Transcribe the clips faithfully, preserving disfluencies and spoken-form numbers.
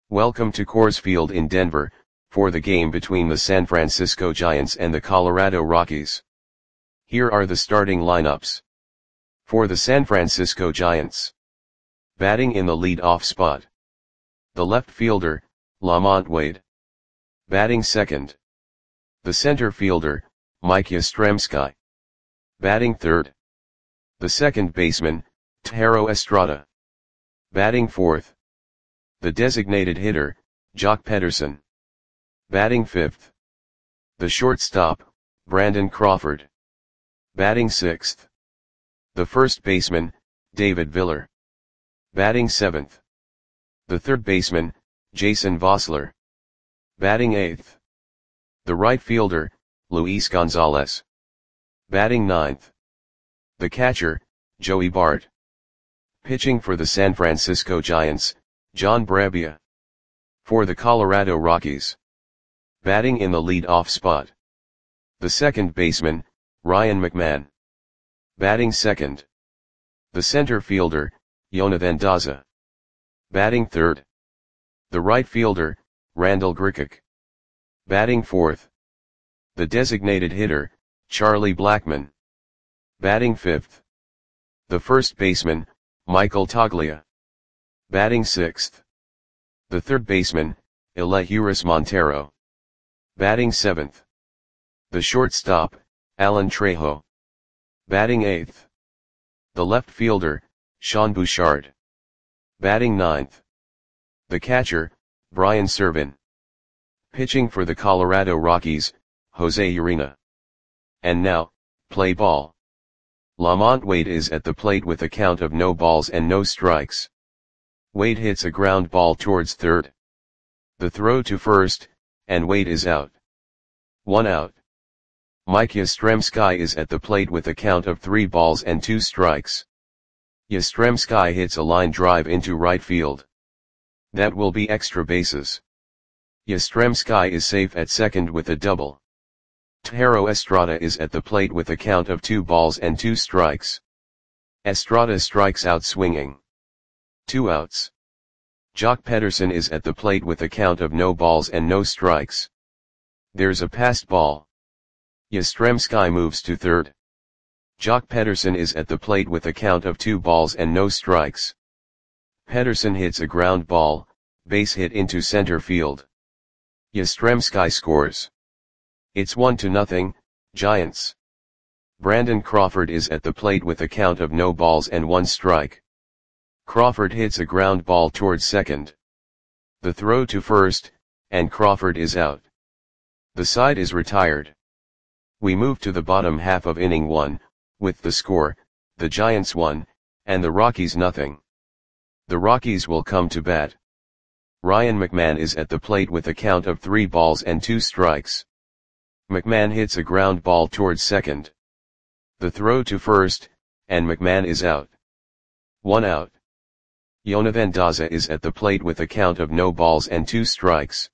Welcome to Coors Field in Denver, for the game between the San Francisco Giants and the Colorado Rockies. Here are the starting lineups. For the San Francisco Giants. Batting in the lead-off spot. The left fielder, LaMonte Wade. Batting second. The center fielder, Mike Yastrzemski. Batting third. The second baseman, Thairo Estrada. Batting fourth. The designated hitter, Joc Pederson. Batting fifth. The shortstop, Brandon Crawford. Batting sixth. The first baseman, David Viller. Batting seventh. The third baseman, Jason Vosler. Batting eighth. The right fielder, Luis Gonzalez. Batting ninth. The catcher, Joey Bart. Pitching for the San Francisco Giants, John Brebbia. For the Colorado Rockies. Batting in the lead-off spot. The second baseman, Ryan McMahon. Batting second. The center fielder, Jonathan Daza. Batting third. The right fielder, Randall Grichuk. Batting fourth. The designated hitter, Charlie Blackmon. Batting fifth. The first baseman, Michael Toglia. Batting sixth. The third baseman, Elehuris Montero. Batting seventh. The shortstop, Alan Trejo. Batting eighth. The left fielder, Sean Bouchard. Batting ninth. The catcher, Brian Serven. Pitching for the Colorado Rockies, Jose Urena. And now, play ball. LaMonte Wade is at the plate with a count of no balls and no strikes. Wade hits a ground ball towards third. The throw to first, and Wade is out. One out. Mike Yastrzemski is at the plate with a count of three balls and two strikes. Yastrzemski hits a line drive into right field. That will be extra bases. Yastrzemski is safe at second with a double. Thairo Estrada is at the plate with a count of two balls and two strikes. Estrada strikes out swinging. Two outs. Joc Pederson is at the plate with a count of no balls and no strikes. There's a passed ball. Yastrzemski moves to third. Joc Pederson is at the plate with a count of two balls and no strikes. Pederson hits a ground ball, base hit into center field. Yastrzemski scores. It's one to nothing, Giants. Brandon Crawford is at the plate with a count of no balls and one strike. Crawford hits a ground ball towards second. The throw to first, and Crawford is out. The side is retired. We move to the bottom half of inning one, with the score, the Giants one, and the Rockies nothing. The Rockies will come to bat. Ryan McMahon is at the plate with a count of three balls and two strikes. McMahon hits a ground ball towards second. The throw to first, and McMahon is out. One out. Jonathan Daza is at the plate with a count of no balls and two strikes.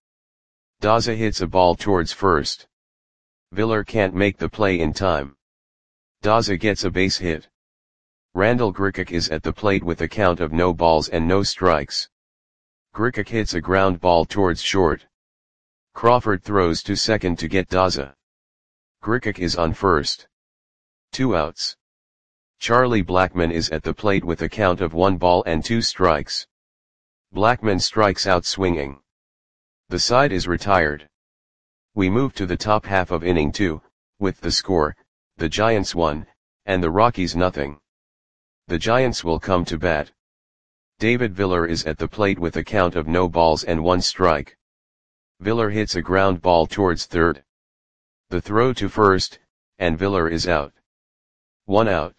Daza hits a ball towards first. Viller can't make the play in time. Daza gets a base hit. Randall Grichuk is at the plate with a count of no balls and no strikes. Grichuk hits a ground ball towards short. Crawford throws to second to get Daza. Grichuk is on first. Two outs. Charlie Blackmon is at the plate with a count of one ball and two strikes. Blackmon strikes out swinging. The side is retired. We move to the top half of inning two, with the score, the Giants one, and the Rockies nothing. The Giants will come to bat. David Viller is at the plate with a count of no balls and one strike. Viller hits a ground ball towards third. The throw to first, and Viller is out. One out.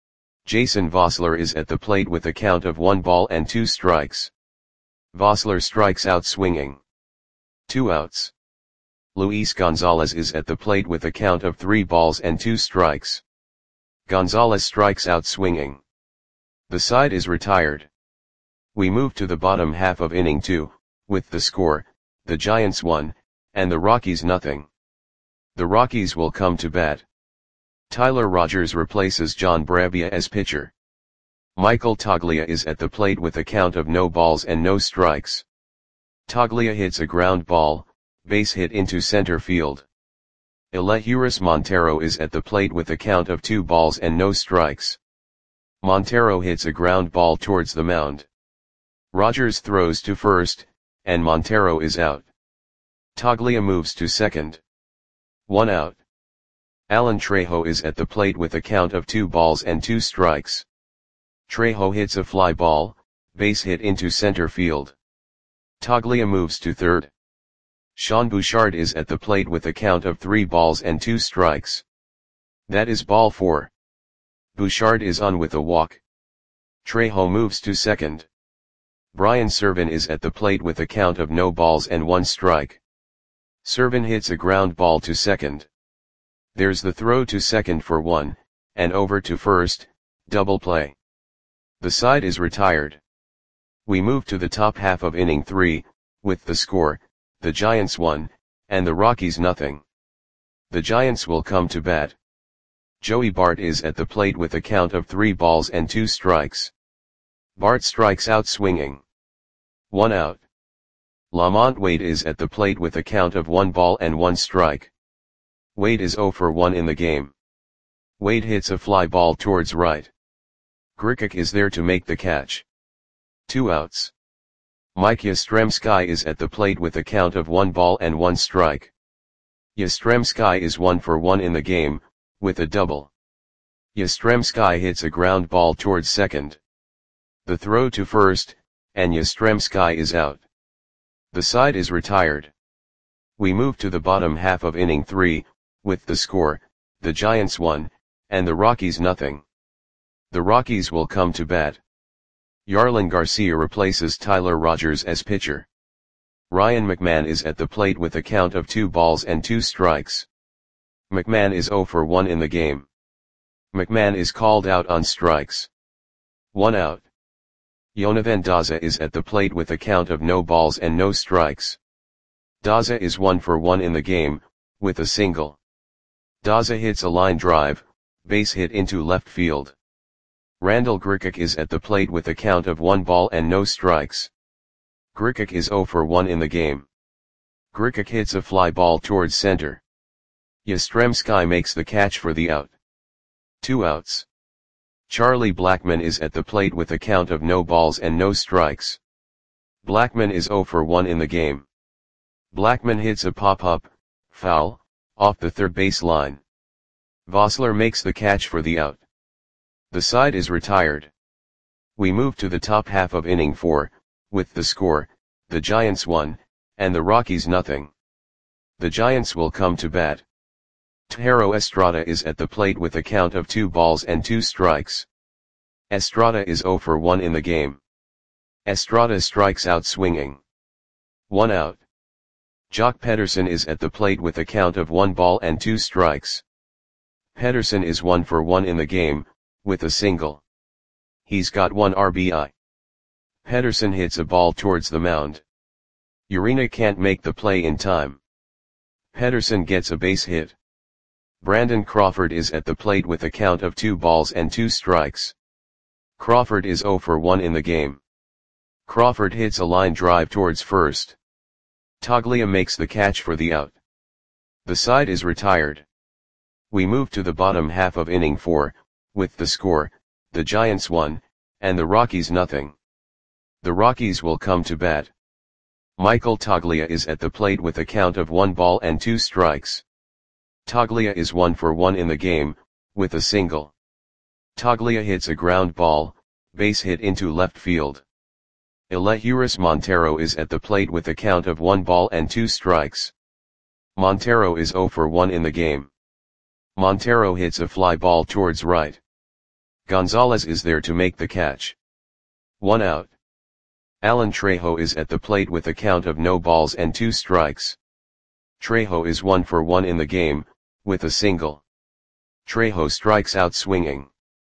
Jason Vosler is at the plate with a count of one ball and two strikes. Vosler strikes out swinging. Two outs. Luis Gonzalez is at the plate with a count of three balls and two strikes. Gonzalez strikes out swinging. The side is retired. We move to the bottom half of inning two, with the score, the Giants one, and the Rockies nothing. The Rockies will come to bat. Tyler Rogers replaces John Brebbia as pitcher. Michael Toglia is at the plate with a count of no balls and no strikes. Toglia hits a ground ball, base hit into center field. Elehuris Montero is at the plate with a count of two balls and no strikes. Montero hits a ground ball towards the mound. Rogers throws to first, and Montero is out. Toglia moves to second. One out. Alan Trejo is at the plate with a count of two balls and two strikes. Trejo hits a fly ball, base hit into center field. Toglia moves to third. Sean Bouchard is at the plate with a count of three balls and two strikes. That is ball four. Bouchard is on with a walk. Trejo moves to second. Brian Servin is at the plate with a count of no balls and one strike. Servin hits a ground ball to second. There's the throw to second for one, and over to first, double play. The side is retired. We move to the top half of inning three, with the score, the Giants one, and the Rockies nothing. The Giants will come to bat. Joey Bart is at the plate with a count of three balls and two strikes. Bart strikes out swinging. One out. Lamont Wade is at the plate with a count of one ball and one strike. Wade is zero for one in the game. Wade hits a fly ball towards right. Grichuk is there to make the catch. Two outs. Mike Yastrzemski is at the plate with a count of one ball and one strike. Yastrzemski is one for one in the game, with a double. Yastrzemski hits a ground ball towards second. The throw to first, and Yastrzemski is out. The side is retired. We move to the bottom half of inning three, with the score, the Giants one, and the Rockies nothing. The Rockies will come to bat. Yarlin Garcia replaces Tyler Rogers as pitcher. Ryan McMahon is at the plate with a count of two balls and two strikes. McMahon is zero for one in the game. McMahon is called out on strikes. One out. Yonavan Daza is at the plate with a count of no balls and no strikes. Daza is one for one in the game, with a single. Daza hits a line drive, base hit into left field. Randall Grichuk is at the plate with a count of one ball and no strikes. Grichuk is zero for one in the game. Grichuk hits a fly ball towards center. Yastrzemski makes the catch for the out. Two outs. Charlie Blackmon is at the plate with a count of no balls and no strikes. Blackmon is zero for one in the game. Blackmon hits a pop-up, foul, off the third base line. Vossler makes the catch for the out. The side is retired. We move to the top half of inning four, with the score, the Giants one, and the Rockies nothing. The Giants will come to bat. Tejero Estrada is at the plate with a count of two balls and two strikes. Estrada is zero for one in the game. Estrada strikes out swinging. One out. Jock Pederson is at the plate with a count of one ball and two strikes. Pederson is one for one in the game, with a single. He's got one R B I. Pederson hits a ball towards the mound. Urena can't make the play in time. Pederson gets a base hit. Brandon Crawford is at the plate with a count of two balls and two strikes. Crawford is zero for one in the game. Crawford hits a line drive towards first. Toglia makes the catch for the out. The side is retired. We move to the bottom half of inning four, with the score, the Giants one, and the Rockies nothing. The Rockies will come to bat. Michael Toglia is at the plate with a count of one ball and two strikes. Toglia is one for one in the game, with a single. Toglia hits a ground ball, base hit into left field. Elehuris Montero is at the plate with a count of one ball and two strikes. Montero is zero for one in the game. Montero hits a fly ball towards right. Gonzalez is there to make the catch. One out. Alan Trejo is at the plate with a count of no balls and two strikes. Trejo is one for one in the game, with a single. Trejo strikes out swinging.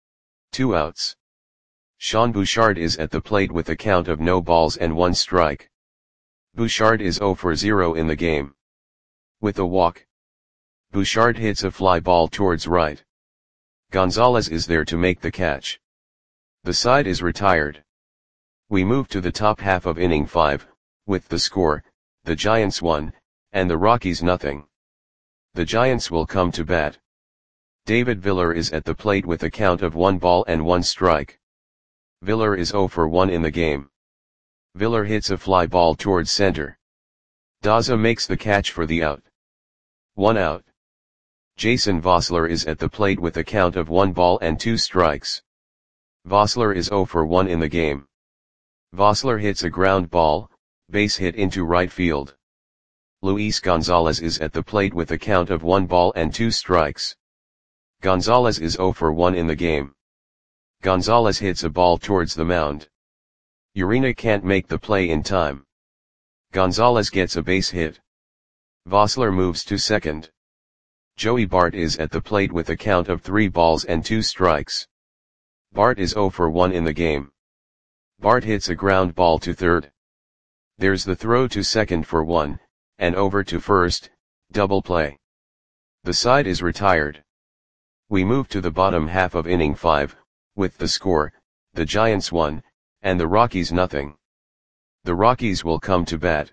Two outs. Sean Bouchard is at the plate with a count of no balls and one strike. Bouchard is zero for zero in the game. With a walk. Bouchard hits a fly ball towards right. Gonzalez is there to make the catch. The side is retired. We move to the top half of inning five, with the score, the Giants one, and the Rockies nothing. The Giants will come to bat. David Viller is at the plate with a count of one ball and one strike. Viller is zero for one in the game. Viller hits a fly ball towards center. Daza makes the catch for the out. One out. Jason Vosler is at the plate with a count of one ball and two strikes. Vosler is zero for one in the game. Vosler hits a ground ball, base hit into right field. Luis Gonzalez is at the plate with a count of one ball and two strikes. Gonzalez is zero for one in the game. Gonzalez hits a ball towards the mound. Urena can't make the play in time. Gonzalez gets a base hit. Vosler moves to second. Joey Bart is at the plate with a count of three balls and two strikes. Bart is zero for one in the game. Bart hits a ground ball to third. There's the throw to second for one, and over to first, double play. The side is retired. We move to the bottom half of inning five, with the score, the Giants one, and the Rockies nothing. The Rockies will come to bat.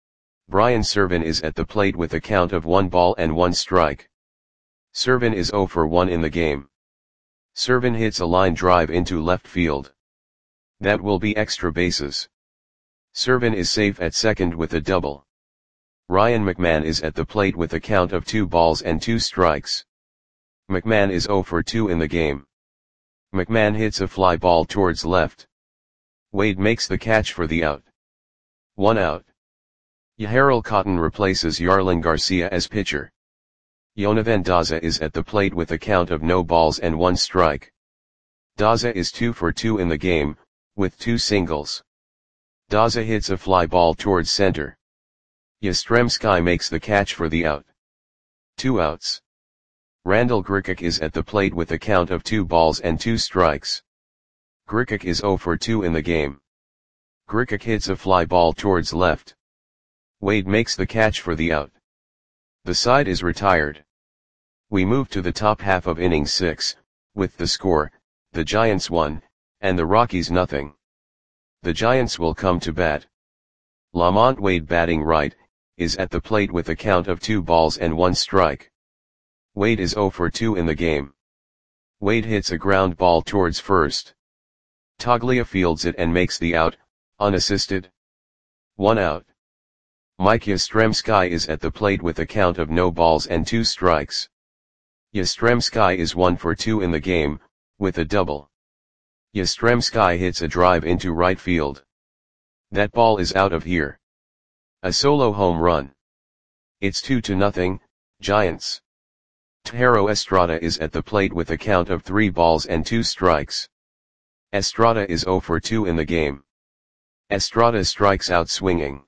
Brian Serven is at the plate with a count of one ball and one strike. Serven is zero for one in the game. Serven hits a line drive into left field. That will be extra bases. Serven is safe at second with a double. Ryan McMahon is at the plate with a count of two balls and two strikes. McMahon is zero for two in the game. McMahon hits a fly ball towards left. Wade makes the catch for the out. One out. Yaharal Cotton replaces Yarlin Garcia as pitcher. Yonavan Daza is at the plate with a count of no balls and one strike. Daza is two for two in the game, with two singles. Daza hits a fly ball towards center. Yastrzemski makes the catch for the out. Two outs. Randall Grichuk is at the plate with a count of two balls and two strikes. Grichuk is zero for two in the game. Grichuk hits a fly ball towards left. Wade makes the catch for the out. The side is retired. We move to the top half of inning six, with the score, the Giants one, and the Rockies nothing. The Giants will come to bat. Lamont Wade batting right, is at the plate with a count of two balls and one strike. Wade is zero for two in the game. Wade hits a ground ball towards first. Toglia fields it and makes the out, unassisted. One out. Mike Yastrzemski is at the plate with a count of no balls and two strikes. Yastrzemski is one for two in the game, with a double. Yastrzemski hits a drive into right field. That ball is out of here. A solo home run. It's two to nothing, Giants. Tejero Estrada is at the plate with a count of three balls and two strikes. Estrada is zero for two in the game. Estrada strikes out swinging.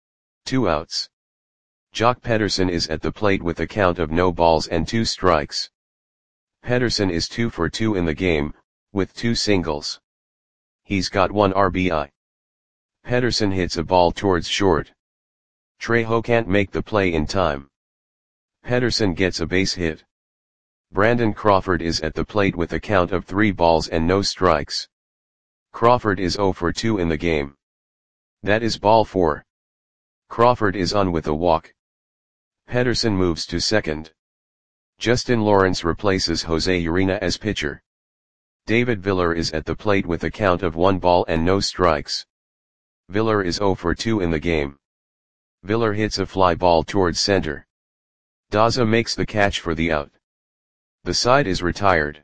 Two outs. Jock Pederson is at the plate with a count of no balls and two strikes. Pederson is two for two in the game, with two singles. He's got one R B I. Pederson hits a ball towards short. Trejo can't make the play in time. Pederson gets a base hit. Brandon Crawford is at the plate with a count of three balls and no strikes. Crawford is zero for two in the game. That is ball four. Crawford is on with a walk. Pederson moves to second. Justin Lawrence replaces Jose Urena as pitcher. David Viller is at the plate with a count of one ball and no strikes. Viller is zero for two in the game. Viller hits a fly ball towards center. Daza makes the catch for the out. The side is retired.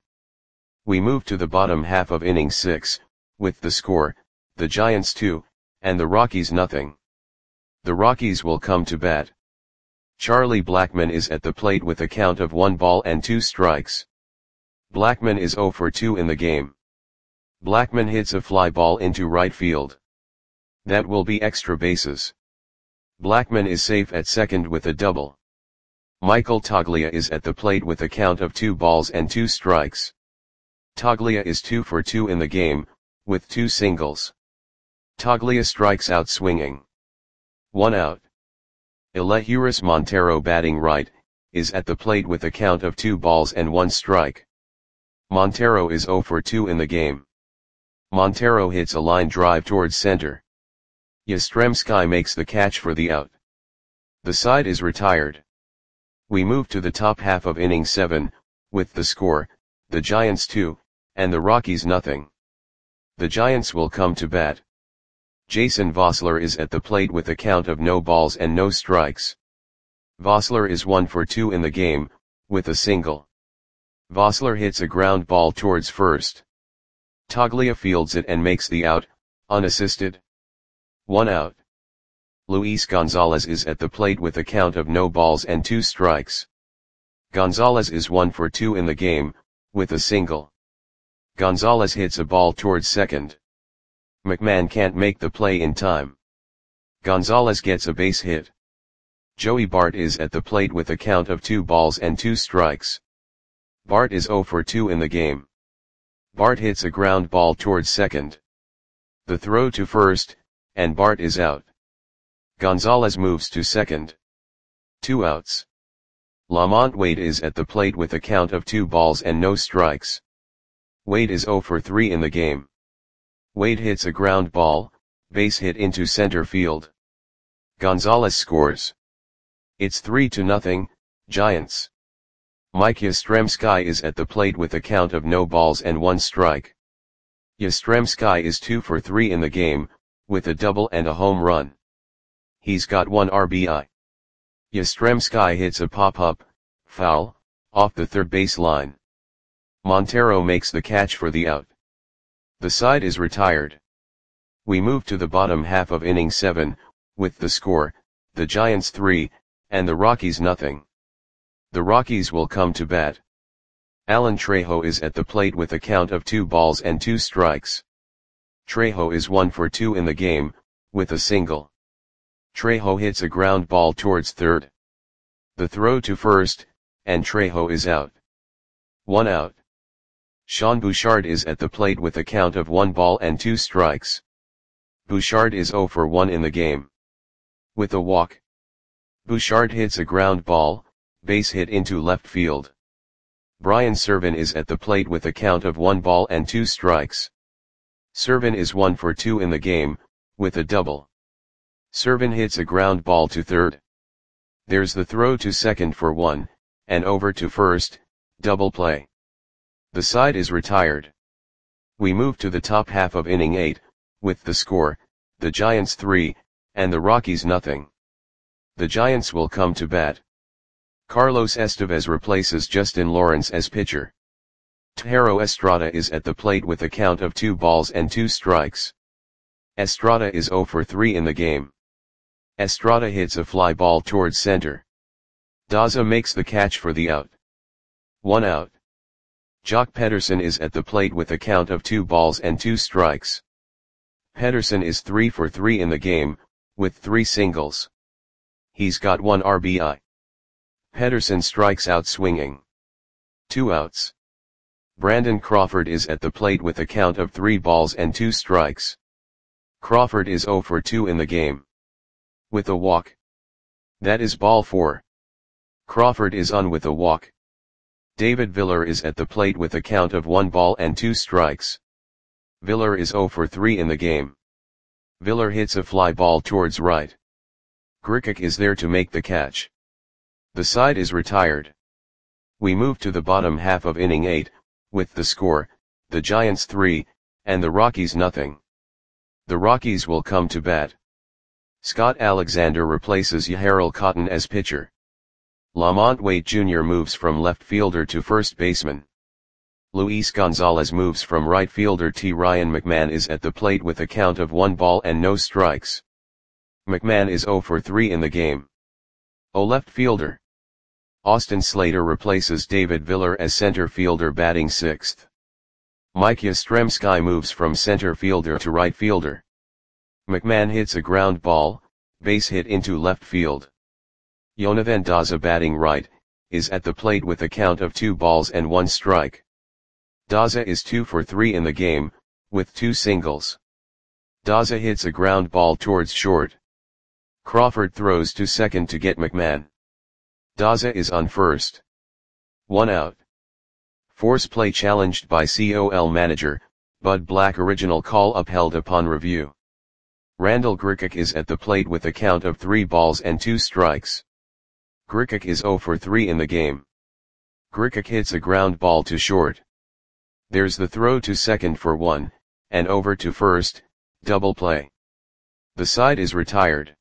We move to the bottom half of inning six, with the score, the Giants two, and the Rockies nothing. The Rockies will come to bat. Charlie Blackmon is at the plate with a count of one ball and two strikes. Blackmon is zero for two in the game. Blackmon hits a fly ball into right field. That will be extra bases. Blackmon is safe at second with a double. Michael Toglia is at the plate with a count of two balls and two strikes. Toglia is two for two in the game, with two singles. Toglia strikes out swinging. One out. Elehuris Montero batting right, is at the plate with a count of two balls and one strike. Montero is zero for two in the game. Montero hits a line drive towards center. Yastrzemski makes the catch for the out. The side is retired. We move to the top half of inning seven, with the score, the Giants two, and the Rockies nothing. The Giants will come to bat. Jason Vosler is at the plate with a count of no balls and no strikes. Vosler is one for two in the game, with a single. Vosler hits a ground ball towards first. Toglia fields it and makes the out, unassisted. One out. Luis Gonzalez is at the plate with a count of no balls and two strikes. Gonzalez is one for two in the game, with a single. Gonzalez hits a ball towards second. McMahon can't make the play in time. Gonzalez gets a base hit. Joey Bart is at the plate with a count of two balls and two strikes. Bart is zero for two in the game. Bart hits a ground ball towards second. The throw to first, and Bart is out. Gonzalez moves to second. Two outs. Lamont Wade is at the plate with a count of two balls and no strikes. Wade is zero for three in the game. Wade hits a ground ball, base hit into center field. Gonzalez scores. It's three to nothing, Giants. Mike Yastrzemski is at the plate with a count of no balls and one strike. Yastrzemski is two for three in the game, with a double and a home run. He's got one R B I. Yastrzemski hits a pop-up, foul, off the third base line. Montero makes the catch for the out. The side is retired. We move to the bottom half of inning seven, with the score, the Giants three, and the Rockies nothing. The Rockies will come to bat. Alan Trejo is at the plate with a count of two balls and two strikes. Trejo is one for two in the game, with a single. Trejo hits a ground ball towards third. The throw to first, and Trejo is out. One out. Sean Bouchard is at the plate with a count of one ball and two strikes. Bouchard is zero for one in the game. With a walk. Bouchard hits a ground ball, base hit into left field. Brian Serven is at the plate with a count of one ball and two strikes. Serven is one for two in the game, with a double. Serven hits a ground ball to third. There's the throw to second for one, and over to first, double play. The side is retired. We move to the top half of inning eight, with the score, the Giants three, and the Rockies nothing. The Giants will come to bat. Carlos Estevez replaces Justin Lawrence as pitcher. Tejero Estrada is at the plate with a count of two balls and two strikes. Estrada is zero for three in the game. Estrada hits a fly ball towards center. Daza makes the catch for the out. One out. Jock Pederson is at the plate with a count of two balls and two strikes. Pederson is three for three in the game, with three singles. He's got one R B I. Pederson strikes out swinging. Two outs. Brandon Crawford is at the plate with a count of three balls and two strikes. Crawford is zero for two in the game. With a walk. That is ball four. Crawford is on with a walk. David Viller is at the plate with a count of one ball and two strikes. Viller is zero for three in the game. Viller hits a fly ball towards right. Grichuk is there to make the catch. The side is retired. We move to the bottom half of inning eight, with the score, the Giants three, and the Rockies nothing. The Rockies will come to bat. Scott Alexander replaces Yahirel Cotton as pitcher. Lamont Wade Junior moves from left fielder to first baseman. Luis Gonzalez moves from right fielder to Ryan McMahon is at the plate with a count of one ball and no strikes. McMahon is zero for three in the game. O left fielder. Austin Slater replaces David Viller as center fielder batting sixth. Mike Yastrzemski moves from center fielder to right fielder. McMahon hits a ground ball, base hit into left field. Yonavan Daza batting right, is at the plate with a count of two balls and one strike. Daza is two for three in the game, with two singles. Daza hits a ground ball towards short. Crawford throws to second to get McMahon. Daza is on first. One out. Force play challenged by C O L manager, Bud Black. Original call upheld upon review. Randall Grichuk is at the plate with a count of three balls and two strikes. Grichuk is zero for three in the game. Grichuk hits a ground ball to short. There's the throw to second for one, and over to first, double play. The side is retired.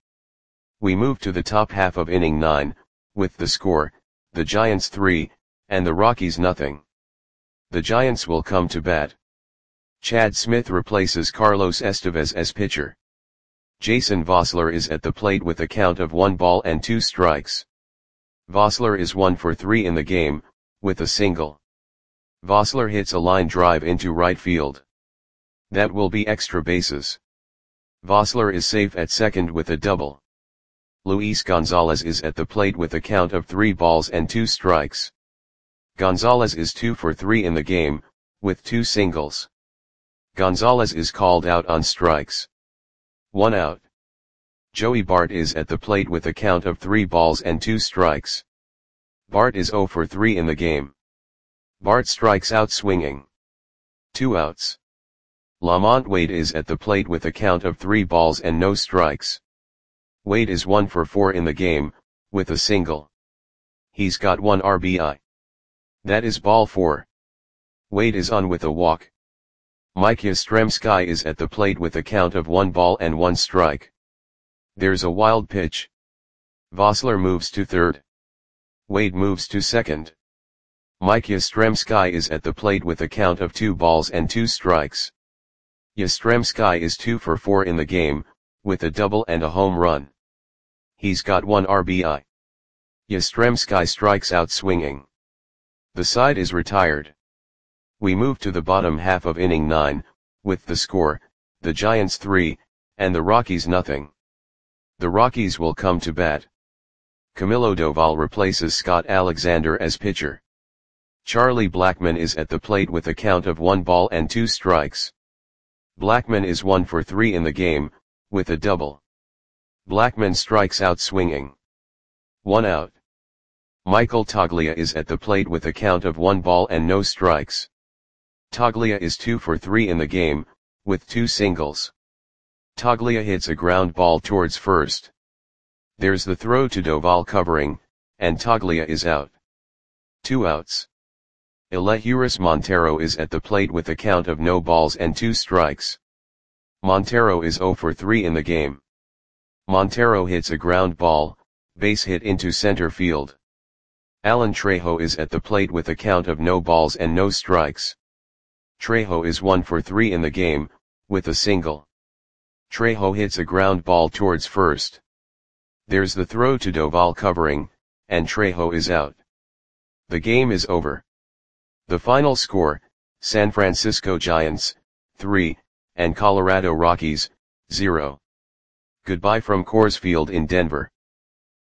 We move to the top half of inning nine, with the score, the Giants three, and the Rockies nothing. The Giants will come to bat. Chad Smith replaces Carlos Estevez as pitcher. Jason Vosler is at the plate with a count of one ball and two strikes. Vosler is one for three in the game, with a single. Vosler hits a line drive into right field. That will be extra bases. Vosler is safe at second with a double. Luis Gonzalez is at the plate with a count of three balls and two strikes. Gonzalez is two for three in the game, with two singles. Gonzalez is called out on strikes. One out. Joey Bart is at the plate with a count of three balls and two strikes. Bart is zero for three in the game. Bart strikes out swinging. Two outs. Lamont Wade is at the plate with a count of three balls and no strikes. Wade is one for four in the game, with a single. He's got one R B I. That is ball four. Wade is on with a walk. Mike Yastrzemski is at the plate with a count of one ball and one strike. There's a wild pitch. Vosler moves to third. Wade moves to second. Mike Yastrzemski is at the plate with a count of two balls and two strikes. Yastrzemski is two for four in the game, with a double and a home run. He's got one R B I. Yastrzemski strikes out swinging. The side is retired. We move to the bottom half of inning nine, with the score, the Giants three, and the Rockies nothing. The Rockies will come to bat. Camilo Doval replaces Scott Alexander as pitcher. Charlie Blackmon is at the plate with a count of one ball and two strikes. Blackmon is one for three in the game, with a double. Blackmon strikes out swinging. One out. Michael Toglia is at the plate with a count of one ball and no strikes. Toglia is two for three in the game, with two singles. Toglia hits a ground ball towards first. There's the throw to Doval covering, and Toglia is out. Two outs. Elehuris Montero is at the plate with a count of no balls and two strikes. Montero is zero for three in the game. Montero hits a ground ball, base hit into center field. Alan Trejo is at the plate with a count of no balls and no strikes. Trejo is one for three in the game, with a single. Trejo hits a ground ball towards first. There's the throw to Doval covering, and Trejo is out. The game is over. The final score, San Francisco Giants, three, and Colorado Rockies, zero. Goodbye from Coors Field in Denver.